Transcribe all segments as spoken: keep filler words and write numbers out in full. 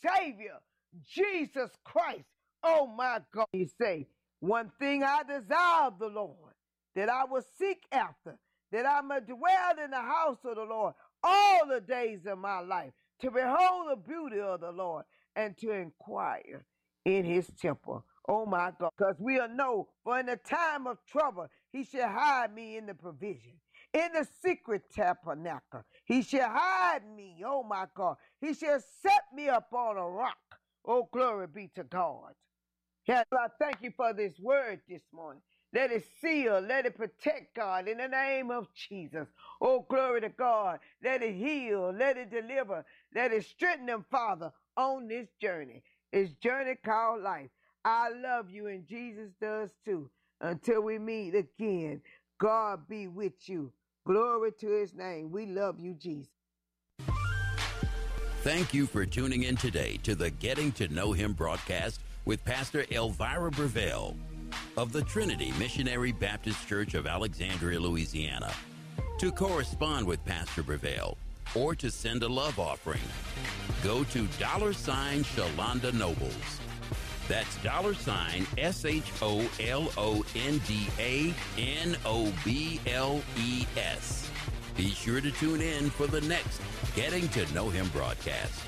Savior, Jesus Christ. Oh my God. You say, one thing I desire of the Lord, that I will seek after, that I may dwell in the house of the Lord all the days of my life, to behold the beauty of the Lord and to inquire in his temple. Oh my God. Because we'll know, for in the time of trouble, he shall hide me in the provision. In the secret tabernacle, he shall hide me. Oh my God. He shall set me up on a rock. Oh, glory be to God. Yeah, I thank you for this word this morning. Let it seal, let it protect, God, in the name of Jesus. Oh, glory to God. Let it heal, let it deliver, let it strengthen them, Father, on this journey. This journey called life. I love you, and Jesus does too. Until we meet again, God be with you. Glory to his name. We love you, Jesus. Thank you for tuning in today to the Getting to Know Him broadcast with Pastor Elvira Breville of the Trinity Missionary Baptist Church of Alexandria, Louisiana. To correspond with Pastor Breville or to send a love offering, go to dollar sign Shalonda Nobles. That's dollar sign S H O L O N D A N O B L E S. Be sure to tune in for the next Getting to Know Him broadcast.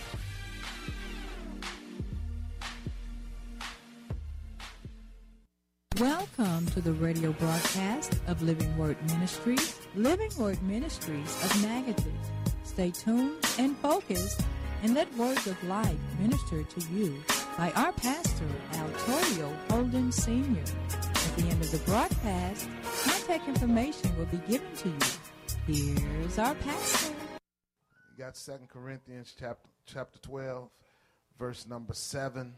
Welcome to the radio broadcast of Living Word Ministries, Living Word Ministries of Magadan. Stay tuned and focused and let words of life minister to you by our pastor, Altorio Holden Senior At the end of the broadcast, contact information will be given to you. Here's our pastor. You got Second Corinthians chapter, chapter twelve, verse number seven.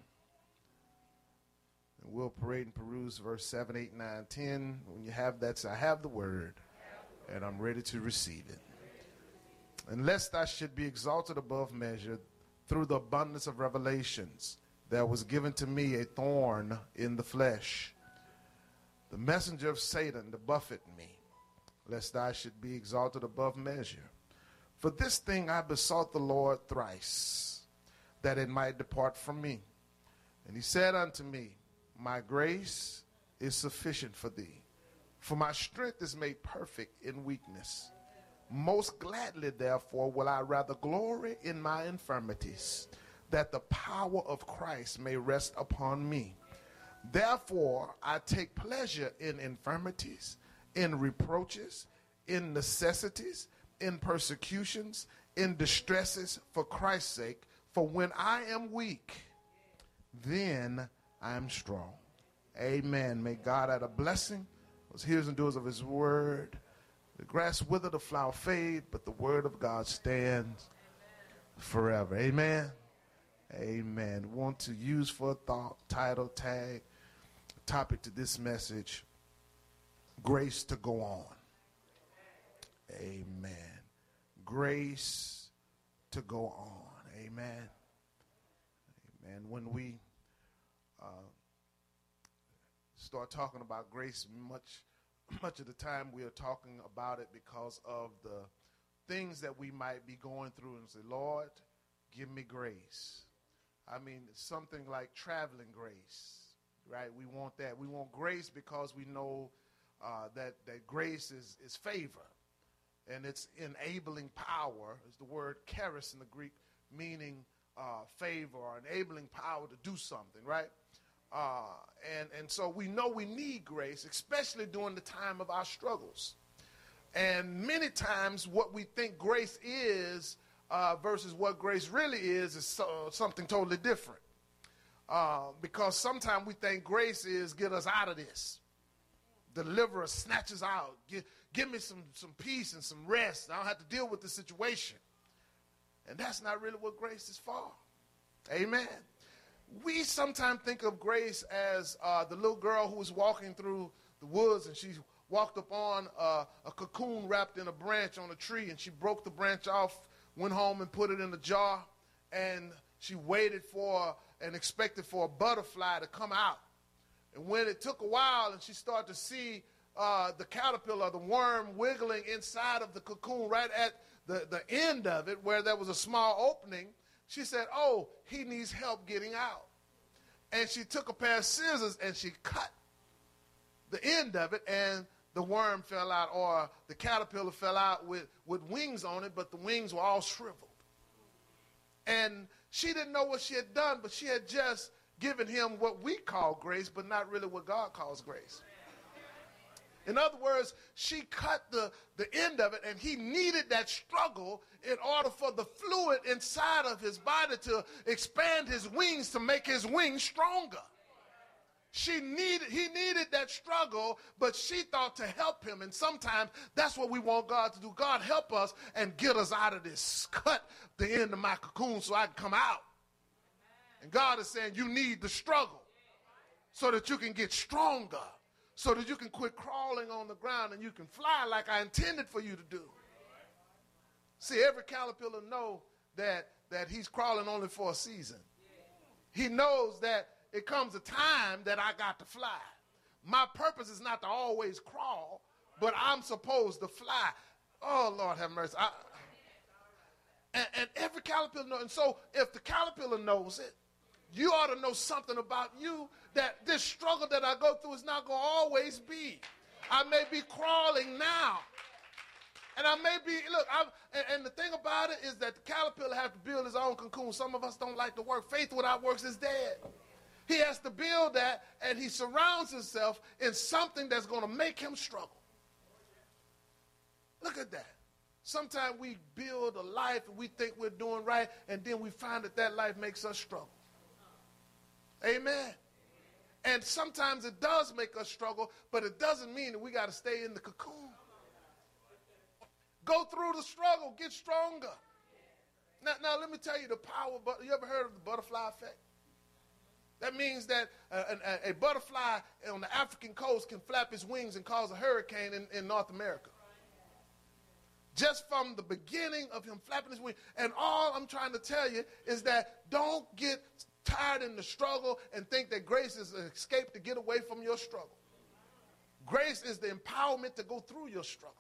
And we'll parade and peruse verse seven, eight, nine, ten. When you have that, say, I have the word, and I'm ready to receive it. And lest I should be exalted above measure through the abundance of revelations, there was given to me a thorn in the flesh, the messenger of Satan to buffet me, lest I should be exalted above measure. For this thing I besought the Lord thrice, that it might depart from me. And he said unto me, my grace is sufficient for thee, for my strength is made perfect in weakness. Most gladly, therefore, will I rather glory in my infirmities, that the power of Christ may rest upon me. Therefore, I take pleasure in infirmities, in reproaches, in necessities, in persecutions, in distresses for Christ's sake. For when I am weak, then I am strong. Amen. May God add a blessing. Those hearers and doers of his word. The grass wither, the flower fade, but the word of God stands forever. Amen. Amen. Want to use for a thought, title, tag, topic to this message, grace to go on. Amen. Grace to go on. Amen. Amen. When we uh, start talking about grace, much much of the time we are talking about it because of the things that we might be going through, and say, Lord, give me grace. I mean, something like traveling grace, right? We want that. We want grace because we know uh, that, that grace is, is favor, and it's enabling power, is the word charis in the Greek, meaning uh, favor or enabling power to do something, right? Uh, and, and so we know we need grace, especially during the time of our struggles. And many times what we think grace is uh, versus what grace really is is so, something totally different. Uh, because sometimes we think grace is get us out of this. Deliver us, snatch us out. Give, give me some, some peace and some rest. I don't have to deal with the situation. And that's not really what grace is for. Amen. We sometimes think of grace as uh, the little girl who was walking through the woods, and she walked upon uh, a cocoon wrapped in a branch on a tree, and she broke the branch off, went home and put it in a jar, and she waited for and expected for a butterfly to come out. And when it took a while and she started to see uh, the caterpillar, the worm, wiggling inside of the cocoon right at the, the end of it where there was a small opening, she said, oh, he needs help getting out. And she took a pair of scissors and she cut the end of it, and the worm fell out, or the caterpillar fell out with, with wings on it, but the wings were all shriveled. And she didn't know what she had done, but she had just given him what we call grace, but not really what God calls grace. In other words, she cut the, the end of it, and he needed that struggle in order for the fluid inside of his body to expand his wings, to make his wings stronger. She needed, he needed that struggle, but she thought to help him. And sometimes that's what we want God to do. God, help us and get us out of this. Cut the end of my cocoon so I can come out. And God is saying you need the struggle so that you can get stronger, so that you can quit crawling on the ground and you can fly like I intended for you to do. See, every caterpillar knows that, that he's crawling only for a season. He knows that it comes a time that I got to fly. My purpose is not to always crawl, but I'm supposed to fly. Oh, Lord have mercy. I, and, and every caterpillar knows. And so if the caterpillar knows it, you ought to know something about you, that this struggle that I go through is not going to always be. I may be crawling now. And I may be, look, I'm, and, and the thing about it is that the caterpillar has to build his own cocoon. Some of us don't like to work. Faith without works is dead. He has to build that, and he surrounds himself in something that's going to make him struggle. Look at that. Sometimes we build a life and we think we're doing right, and then we find that that life makes us struggle. Amen. And sometimes it does make us struggle, but it doesn't mean that we got to stay in the cocoon. Go through the struggle, get stronger. Now, now let me tell you the power, but you ever heard of the butterfly effect? That means that uh, a, a butterfly on the African coast can flap its wings and cause a hurricane in, in North America. Just from the beginning of him flapping his wings. And all I'm trying to tell you is that don't get tired in the struggle and think that grace is an escape to get away from your struggle. Grace is the empowerment to go through your struggle.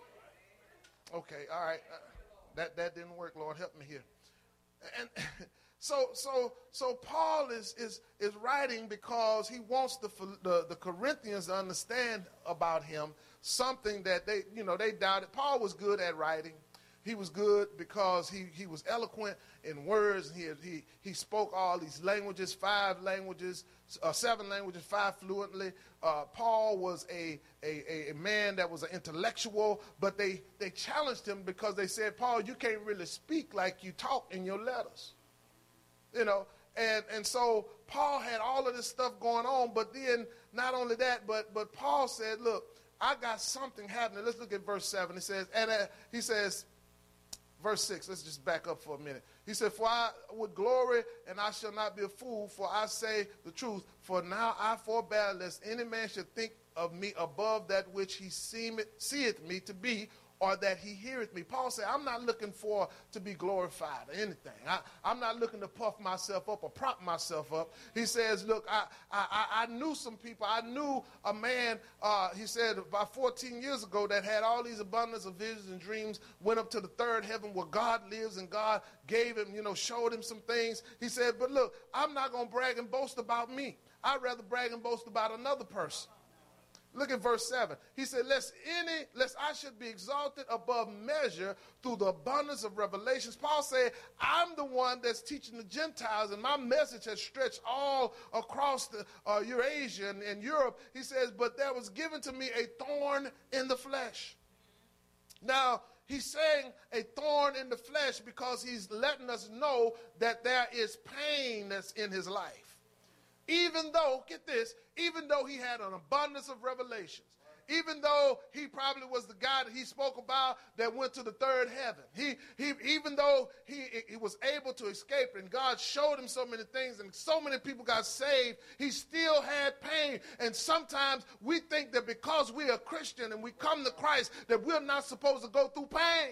Okay, all right. Uh, that, that didn't work. Lord, help me here. And so so so Paul is is is writing because he wants the, the the Corinthians to understand about him something that they, you know, they doubted. Paul was good at writing. He was good because he, he was eloquent in words. He, he, he spoke all these languages, five languages, uh, seven languages, five fluently. Uh, Paul was a, a, a man that was an intellectual, but they, they challenged him because they said, Paul, you can't really speak like you talk in your letters. You know, and, and so Paul had all of this stuff going on, but then not only that, but, but Paul said, look, I got something happening. Let's look at verse seven. It says, and uh, he says, verse six, let's just back up for a minute. He said, for I would glory, and I shall not be a fool, for I say the truth. For now I forbear, lest any man should think of me above that which he seemeth, seeth me to be, or that he heareth me. Paul said, I'm not looking for to be glorified or anything. I, I'm not looking to puff myself up or prop myself up. He says, look, I, I, I knew some people. I knew a man, uh, he said, about fourteen years ago that had all these abundance of visions and dreams, went up to the third heaven where God lives, and God gave him, you know, showed him some things. He said, but look, I'm not going to brag and boast about me. I'd rather brag and boast about another person. Look at verse seven. He said, lest any, lest I should be exalted above measure through the abundance of revelations. Paul said, I'm the one that's teaching the Gentiles, and my message has stretched all across the, uh, Eurasia and, and Europe. He says, but there was given to me a thorn in the flesh. Now, he's saying a thorn in the flesh because he's letting us know that there is pain that's in his life. Even though, get this, even though he had an abundance of revelations, even though he probably was the guy that he spoke about that went to the third heaven, he, he, even though he, he was able to escape and God showed him so many things and so many people got saved, he still had pain. And sometimes we think that because we are Christian and we come to Christ that we're not supposed to go through pain.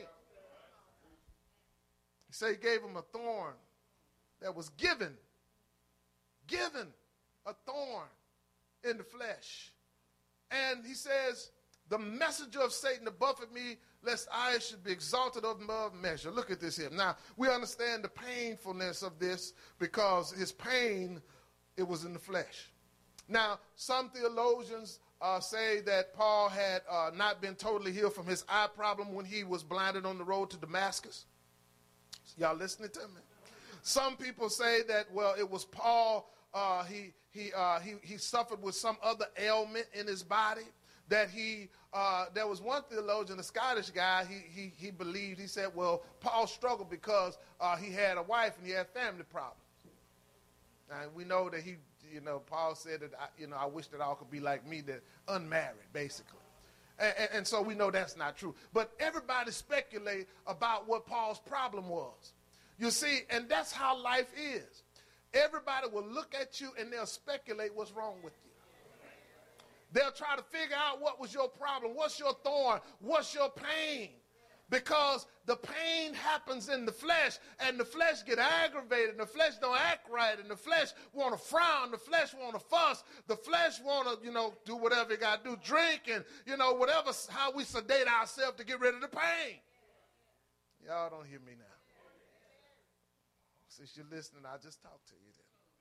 He said he gave him a thorn that was given, given. A thorn in the flesh. And he says, the messenger of Satan to buffet me, lest I should be exalted above measure. Look at this here. Now, we understand the painfulness of this because his pain, it was in the flesh. Now, some theologians uh, say that Paul had uh, not been totally healed from his eye problem when he was blinded on the road to Damascus. Y'all listening to me? Some people say that, well, it was Paul, uh, he, he, uh, he, he suffered with some other ailment in his body. That he, uh, there was one theologian, a Scottish guy, he, he, he believed, he said, well, Paul struggled because uh, he had a wife and he had family problems. And we know that he, you know, Paul said that, I, you know, I wish that all could be like me, that unmarried, basically. And, and, and so we know that's not true. But everybody speculate about what Paul's problem was. You see, and that's how life is. Everybody will look at you and they'll speculate what's wrong with you. They'll try to figure out what was your problem, what's your thorn, what's your pain. Because the pain happens in the flesh, and the flesh get aggravated, and the flesh don't act right, and the flesh want to frown, the flesh want to fuss, the flesh want to, you know, do whatever it got to do, drink, and, you know, whatever, how we sedate ourselves to get rid of the pain. Y'all don't hear me now. Since you're listening, I'll just talk to you then.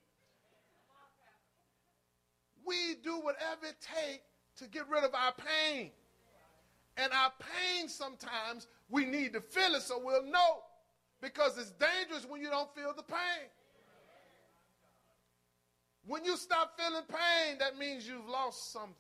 We do whatever it takes to get rid of our pain. And our pain, sometimes, we need to feel it so we'll know. Because it's dangerous when you don't feel the pain. When you stop feeling pain, that means you've lost something.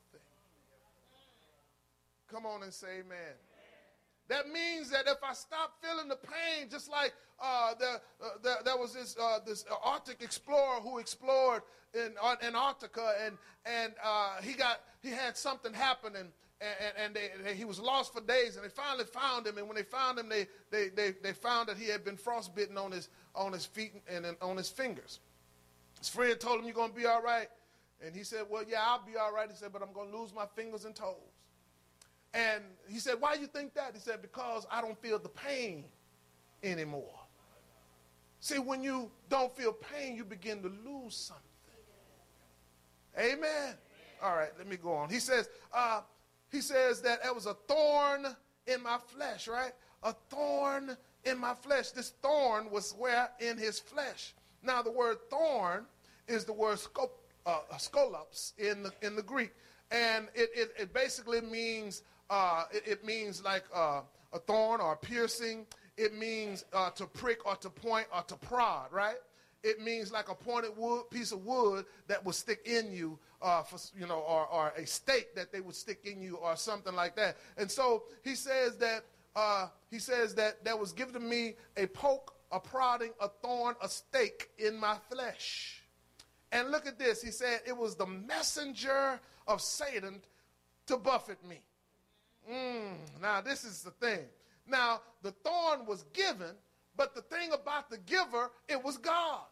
Come on and say amen. That means that if I stop feeling the pain, just like uh, the, uh, the, there was this, uh, this Arctic explorer who explored in uh, Antarctica, and and uh, he got he had something happen, and and, and they, they, he was lost for days, and they finally found him. And when they found him, they they they, they found that he had been frostbitten on his on his feet and, and on his fingers. His friend told him, "You're gonna be all right," and he said, "Well, yeah, I'll be all right." He said, "But I'm gonna lose my fingers and toes." And he said, "Why do you think that?" He said, "Because I don't feel the pain anymore." See, when you don't feel pain, you begin to lose something. Amen. Amen. All right, let me go on. He says, uh, he says that it was a thorn in my flesh, right? A thorn in my flesh. This thorn was where in his flesh. Now, the word thorn is the word scop, uh, scolops in the in the Greek, and it it, it basically means. Uh, it, it means like uh, a thorn or a piercing. It means uh, to prick or to point or to prod, right? It means like a pointed wood, piece of wood that will stick in you, uh, for, you know, or, or a stake that they would stick in you or something like that. And so he says that uh, he says that there was given to me a poke, a prodding, a thorn, a stake in my flesh. And look at this. He said it was the messenger of Satan to buffet me. Mm, now, this is the thing. Now, the thorn was given, but the thing about the giver, it was God.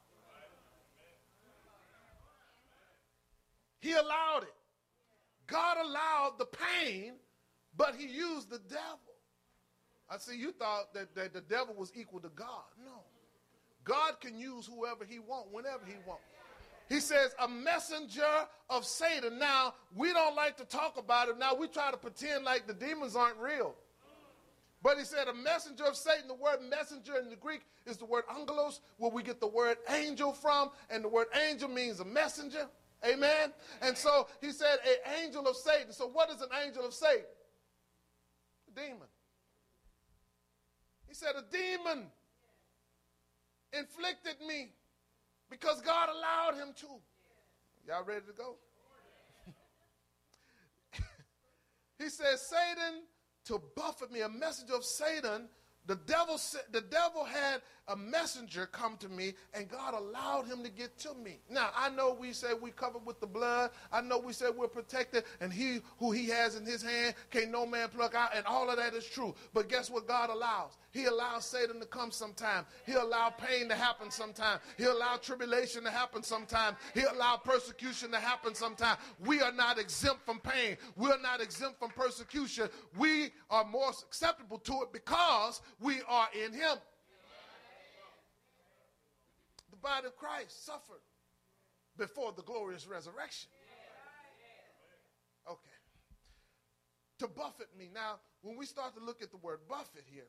He allowed it. God allowed the pain, but he used the devil. I see you thought that, that the devil was equal to God. No. God can use whoever he wants, whenever he wants. He says, a messenger of Satan. Now, we don't like to talk about it. Now, we try to pretend like the demons aren't real. But he said, a messenger of Satan. The word messenger in the Greek is the word angelos, where we get the word angel from. And the word angel means a messenger. Amen? And so he said, an angel of Satan. So what is an angel of Satan? A demon. He said, a demon inflicted me. Because God allowed him to. Y'all ready to go? He says, Satan to buffet me, a messenger of Satan. The devil, the devil had a messenger come to me, and God allowed him to get to me. Now, I know we say we covered with the blood. I know we say we're protected, and he who he has in his hand can't no man pluck out, and all of that is true. But guess what God allows? He allows Satan to come sometime. He'll allow pain to happen sometime. He'll allow tribulation to happen sometime. He'll allow persecution to happen sometime. We are not exempt from pain. We're not exempt from persecution. We are more acceptable to it because we are in him. The body of Christ suffered before the glorious resurrection. Okay. to buffet me. Now, when we start to look at the word buffet here,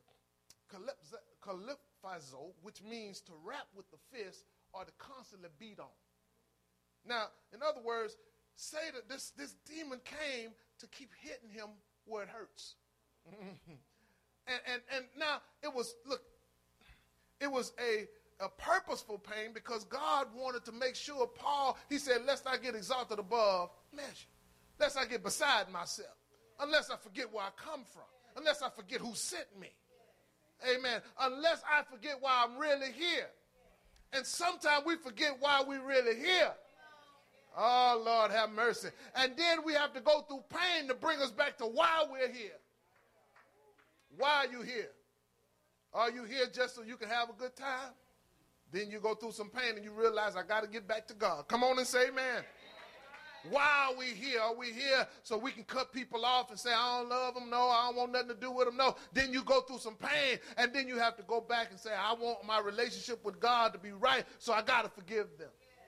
kaliphazo, which means to rap with the fist or to constantly beat on. Now, in other words, Satan, this, this demon came to keep hitting him where it hurts. and, and, and now it was, look, it was a, a purposeful pain because God wanted to make sure Paul, he said, lest I get exalted above measure, lest I get beside myself, unless I forget where I come from, unless I forget who sent me. Amen. Unless I forget why I'm really here. And sometimes we forget why we're really here. Oh, Lord, have mercy. And then we have to go through pain to bring us back to why we're here. Why are you here? Are you here just so you can have a good time? Then you go through some pain and you realize I got to get back to God. Come on and say amen. Why are we here? Are we here so we can cut people off and say, I don't love them? No, I don't want nothing to do with them. No. Then you go through some pain, and then you have to go back and say, I want my relationship with God to be right, so I got to forgive them.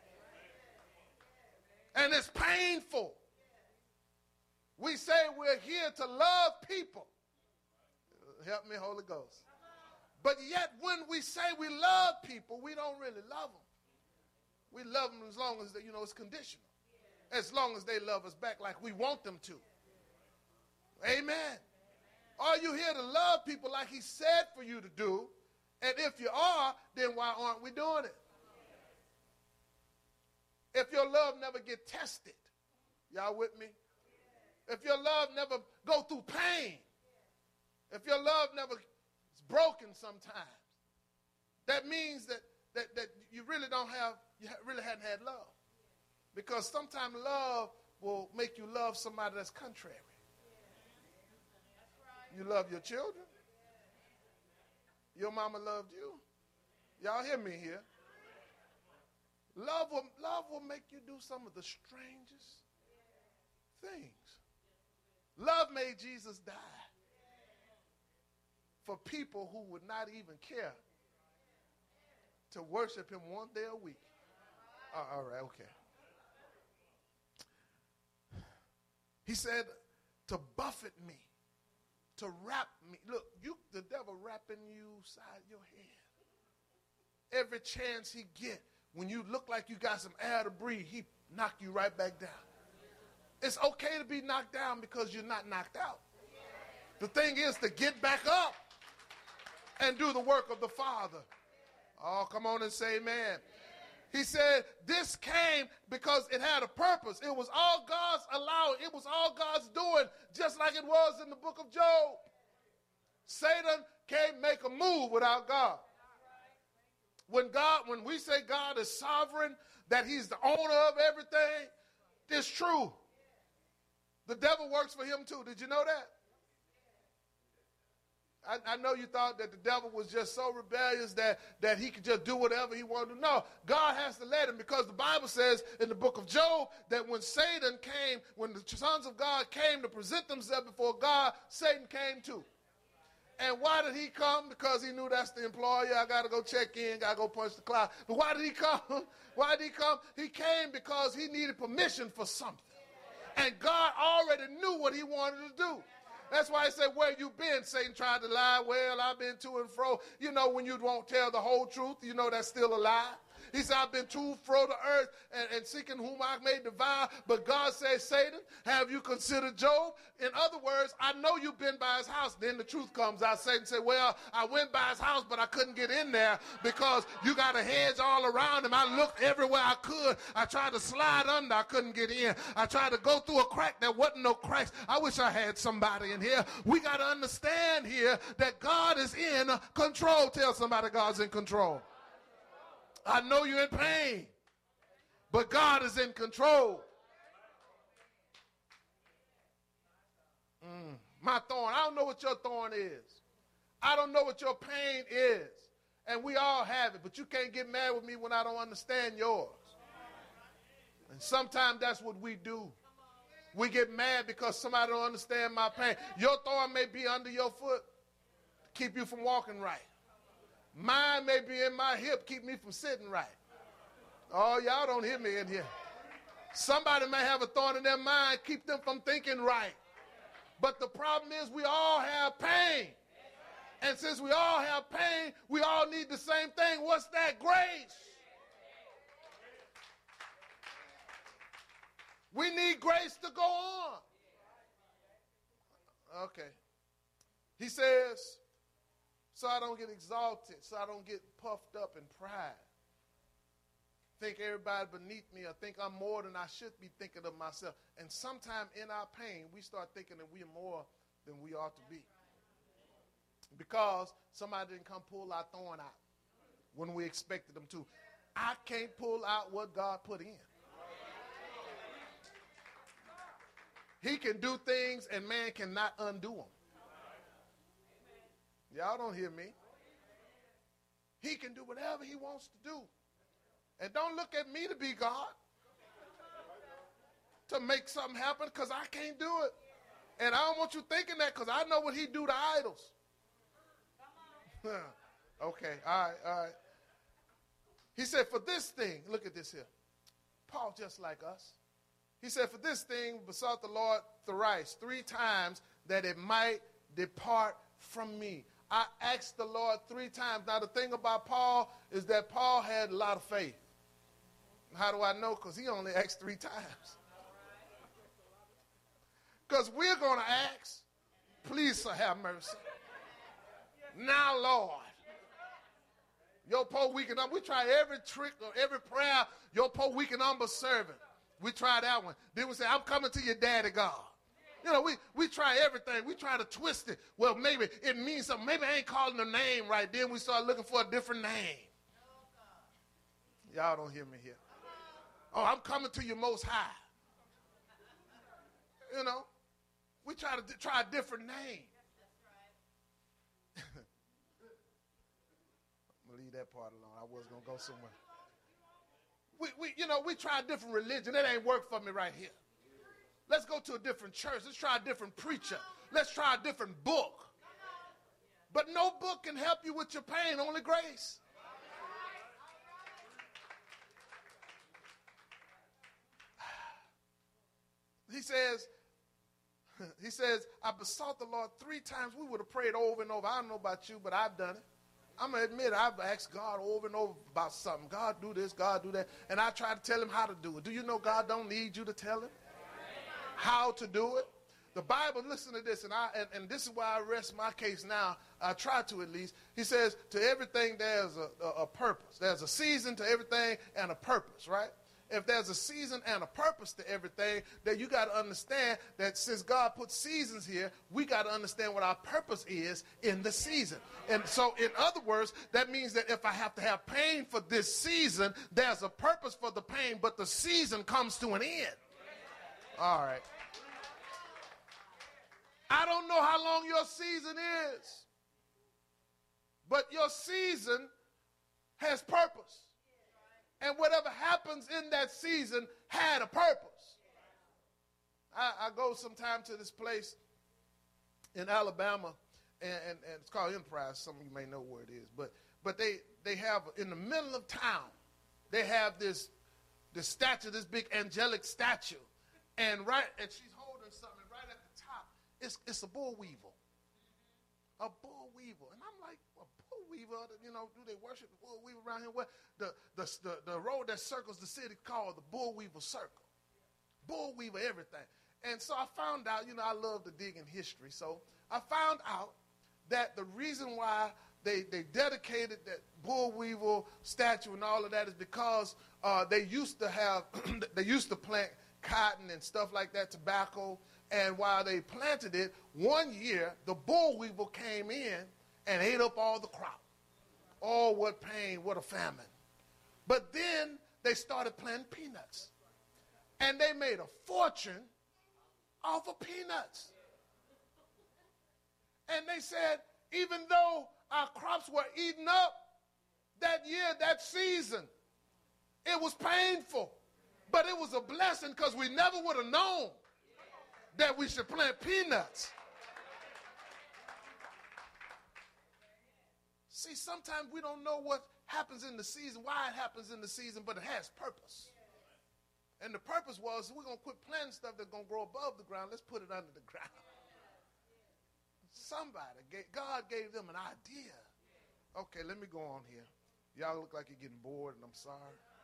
And it's painful. We say we're here to love people. Help me, Holy Ghost. But yet when we say we love people, we don't really love them. We love them as long as, they, you know, it's conditional. As long as they love us back like we want them to. Amen. Are you here to love people like he said for you to do? And if you are, then why aren't we doing it? If your love never get tested, y'all with me? If your love never go through pain, if your love never is broken sometimes, that means that, that, that you really don't have, you really hadn't had love. Because sometimes love will make you love somebody that's contrary. You love your children. Your mama loved you. Y'all hear me here? Love will, love will make you do some of the strangest things. Love made Jesus die for people who would not even care to worship him one day a week. Uh, all right, okay. He said to buffet me, to wrap me. Look, you, the devil wrapping you side your head. Every chance he get, when you look like you got some air to breathe, he knock you right back down. It's okay to be knocked down because you're not knocked out. The thing is to get back up and do the work of the Father. Oh, come on and say amen. He said this came because it had a purpose. It was all God's allowing. It was all God's doing, just like it was in the book of Job. Satan can't make a move without God. When God, when we say God is sovereign, that he's the owner of everything, it's true. The devil works for him too. Did you know that? I, I know you thought that the devil was just so rebellious that, that he could just do whatever he wanted to. No, God has to let him, because the Bible says in the book of Job that when Satan came, when the sons of God came to present themselves before God, Satan came too. And why did he come? Because he knew that's the employer. I got to go check in, got to go punch the clock. But why did he come? Why did he come? He came because he needed permission for something. And God already knew what he wanted to do. That's why I said, where you been? Satan tried to lie. Well, I've been to and fro. You know, when you won't tell the whole truth, you know that's still a lie. He said, I've been to and fro the earth and, and seeking whom I may devour. But God said, Satan, have you considered Job? In other words, I know you've been by his house. Then the truth comes out. Satan said, well, I went by his house, but I couldn't get in there because you got a hedge all around him. I looked everywhere I could. I tried to slide under. I couldn't get in. I tried to go through a crack. There wasn't no cracks. I wish I had somebody in here. We got to understand here that God is in control. Tell somebody God's in control. I know you're in pain, but God is in control. Mm, my thorn. I don't know what your thorn is. I don't know what your pain is. And we all have it, but you can't get mad with me when I don't understand yours. And sometimes that's what we do. We get mad because somebody don't understand my pain. Your thorn may be under your foot to keep you from walking right. Mine may be in my hip, keep me from sitting right. Oh, y'all don't hear me in here. Somebody may have a thorn in their mind, keep them from thinking right. But the problem is we all have pain. And since we all have pain, we all need the same thing. What's that? Grace. We need grace to go on. Okay. He says, so I don't get exalted, so I don't get puffed up in pride. Think everybody beneath me or think I'm more than I should be thinking of myself. And sometime in our pain, we start thinking that we are more than we ought to be. Because somebody didn't come pull our thorn out when we expected them to. I can't pull out what God put in. He can do things and man cannot undo them. Y'all don't hear me. He can do whatever he wants to do. And don't look at me to be God to make something happen, because I can't do it. And I don't want you thinking that, because I know what he do to idols. Okay, all right, all right. He said, for this thing, look at this here. Paul just like us. He said, for this thing besought the Lord thrice, three times, that it might depart from me. I asked the Lord three times. Now, the thing about Paul is that Paul had a lot of faith. How do I know? Because he only asked three times. Because we're going to ask, please, sir, have mercy. Now, Lord, your poor weak and umber, we try every trick or every prayer your poor weak and umber servant. We try that one. Then we say, I'm coming to your daddy, God. You know, we, we try everything. We try to twist it. Well, maybe it means something. Maybe I ain't calling the name right. Then we start looking for a different name. Y'all don't hear me here. Oh, I'm coming to you most high. You know, we try to d- try a different name. I'm going to leave that part alone. I was going to go somewhere. We, we, you know, we try a different religion. That ain't work for me right here. Let's go to a different church. Let's try a different preacher. Let's try a different book. But no book can help you with your pain, only grace. He says, he says, I besought the Lord three times. We would have prayed over and over. I don't know about you, but I've done it. I'm going to admit, I've asked God over and over about something. God, do this, God, do that. And I try to tell him how to do it. Do you know God don't need you to tell him how to do it? The Bible, listen to this, and, I, and, and this is why I rest my case now. I try to at least. He says, to everything there's a, a, a purpose. There's a season to everything and a purpose, right? If there's a season and a purpose to everything, then you got to understand that since God put seasons here, we got to understand what our purpose is in the season. And so, in other words, that means that if I have to have pain for this season, there's a purpose for the pain, but the season comes to an end. All right. I don't know how long your season is, but your season has purpose. And whatever happens in that season had a purpose. I, I go sometime to this place in Alabama, and, and, and it's called Enterprise. Some of you may know where it is. But but they, they have, in the middle of town, they have this, this statue, this big angelic statue. And right, and she's holding something right at the top. It's, it's a bull weevil. A bull weevil. And I'm like, a bull weevil, you know, do they worship the bull weevil around here? What the, the, the, the road that circles the city called the bull weevil circle. Bull weevil everything. And so I found out, you know, I love to dig in history. So I found out that the reason why they, they dedicated that bull weevil statue and all of that is because uh, they used to have, they used to plant cotton and stuff like that, tobacco. And while they planted it, one year, the bull weevil came in and ate up all the crop. Oh, what pain, what a famine. But then they started planting peanuts. And they made a fortune off of peanuts. And they said, even though our crops were eaten up that year, that season, it was painful. But it was a blessing because we never would have known that we should plant peanuts. See, sometimes we don't know what happens in the season, why it happens in the season, but it has purpose. And the purpose was, we're going to quit planting stuff that's going to grow above the ground. Let's put it under the ground. Somebody, gave, God gave them an idea. Okay, let me go on here. Y'all look like you're getting bored, and I'm sorry.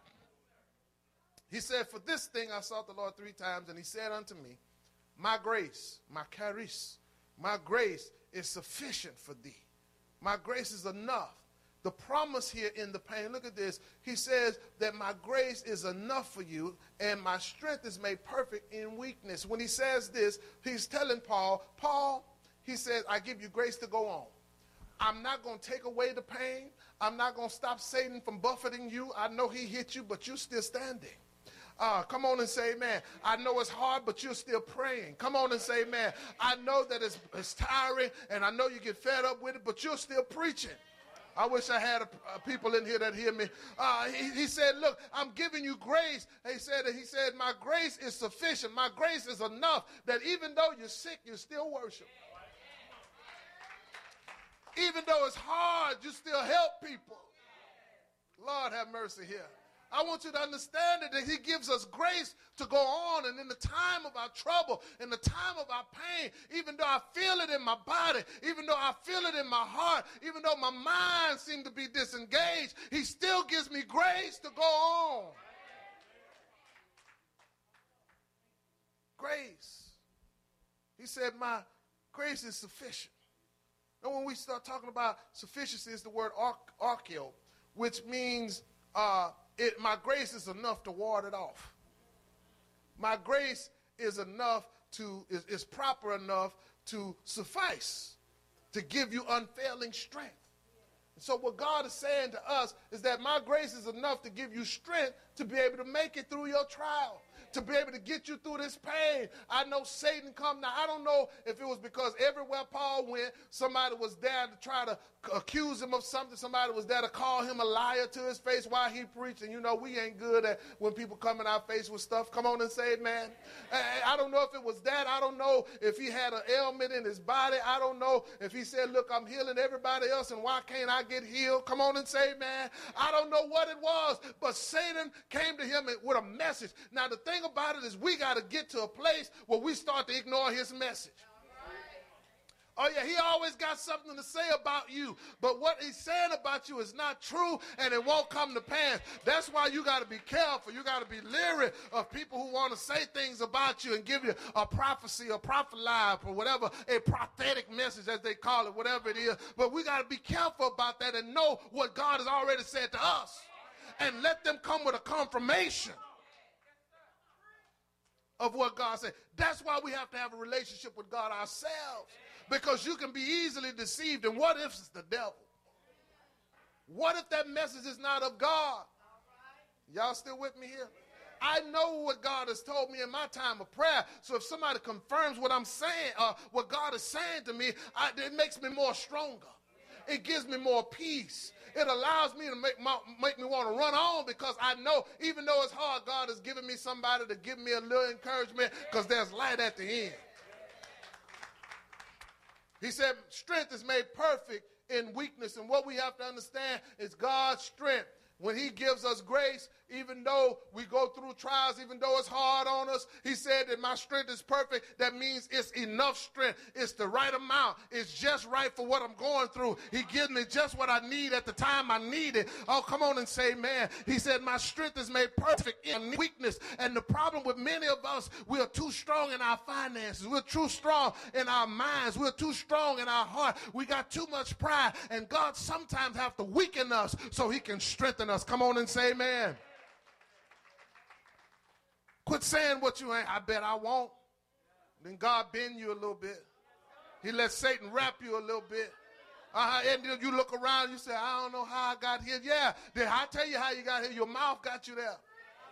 He said, for this thing I sought the Lord three times, and he said unto me, my grace, my charis, my grace is sufficient for thee. My grace is enough. The promise here in the pain, look at this. He says that my grace is enough for you, and my strength is made perfect in weakness. When he says this, he's telling Paul, Paul, he says, I give you grace to go on. I'm not going to take away the pain. I'm not going to stop Satan from buffeting you. I know he hit you, but you're still standing. Uh, come on and say amen. I know it's hard, but you're still praying. Come on and say amen. I know that it's, it's tiring, and I know you get fed up with it, but you're still preaching. I wish I had a, a people in here that hear me. Uh, he, he said, look, I'm giving you grace. He said, he said, my grace is sufficient. My grace is enough that even though you're sick, you still worship. Even though it's hard, you still help people. Lord have mercy here. I want you to understand that he gives us grace to go on, and in the time of our trouble, in the time of our pain, even though I feel it in my body, even though I feel it in my heart, even though my mind seems to be disengaged, he still gives me grace to go on. Grace. He said, my grace is sufficient. And when we start talking about sufficiency, it's the word archeo, which means uh, it, my grace is enough to ward it off. My grace is enough to, is, is proper enough to suffice, to give you unfailing strength. And so what God is saying to us is that my grace is enough to give you strength to be able to make it through your trial, to be able to get you through this pain. I know Satan come. Now, I don't know if it was because everywhere Paul went, somebody was there to try to accuse him of something. Somebody was there to call him a liar to his face while he preached. And you know, we ain't good at when people come in our face with stuff. Come on and say it, man. I don't know if it was that. I don't know if he had an ailment in his body. I don't know if he said, look, I'm healing everybody else, and why can't I get healed? Come on and say, man. I don't know what it was, but Satan came to him with a message. Now, the thing about it is we got to get to a place where we start to ignore his message. Oh, yeah, he always got something to say about you, but what he's saying about you is not true, and it won't come to pass. That's why you got to be careful. You got to be leery of people who want to say things about you and give you a prophecy, a prophet live, or whatever, a prophetic message, as they call it, whatever it is. But we got to be careful about that and know what God has already said to us, and let them come with a confirmation of what God said. That's why we have to have a relationship with God ourselves, because you can be easily deceived. And what if it's the devil? What if that message is not of God? Y'all still with me here? I know what God has told me in my time of prayer. So if somebody confirms what I'm saying, uh, what God is saying to me, I, it makes me more stronger. It gives me more peace. It allows me to make, my, make me want to run on, because I know even though it's hard, God has given me somebody to give me a little encouragement, because there's light at the end. He said strength is made perfect in weakness, and what we have to understand is God's strength. When he gives us grace, even though we go through trials, even though it's hard on us, he said that my strength is perfect. That means it's enough strength. It's the right amount. It's just right for what I'm going through. He gives me just what I need at the time I need it. Oh, come on and say, man. He said my strength is made perfect in weakness. And the problem with many of us, we are too strong in our finances. We're too strong in our minds. We're too strong in our heart. We got too much pride. And God sometimes have to weaken us so he can strengthen us. Come on and say amen. Quit saying what you ain't. I bet I won't. Then God bend you a little bit. He let Satan wrap you a little bit. Uh-huh. And then you look around and you say, I don't know how I got here. Yeah, did I tell you how you got here? Your mouth got you there.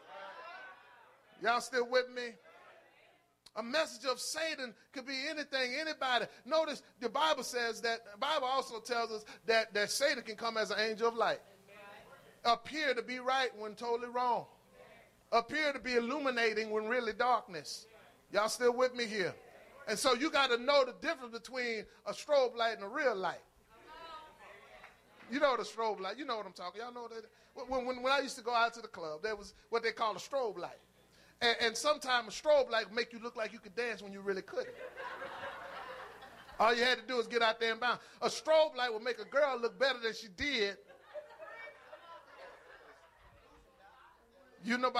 Y'all still with me? A message of Satan could be anything, anybody. Notice the Bible says that, the Bible also tells us that, that Satan can come as an angel of light. Appear to be right when totally wrong. Appear to be illuminating when really darkness. Y'all still with me here? And so you got to know the difference between a strobe light and a real light. You know the strobe light. You know what I'm talking. Y'all know that. When, when, when I used to go out to the club, there was what they call a strobe light. And, and sometimes a strobe light make you look like you could dance when you really couldn't. All you had to do was get out there and bounce. A strobe light will make a girl look better than she did. You know.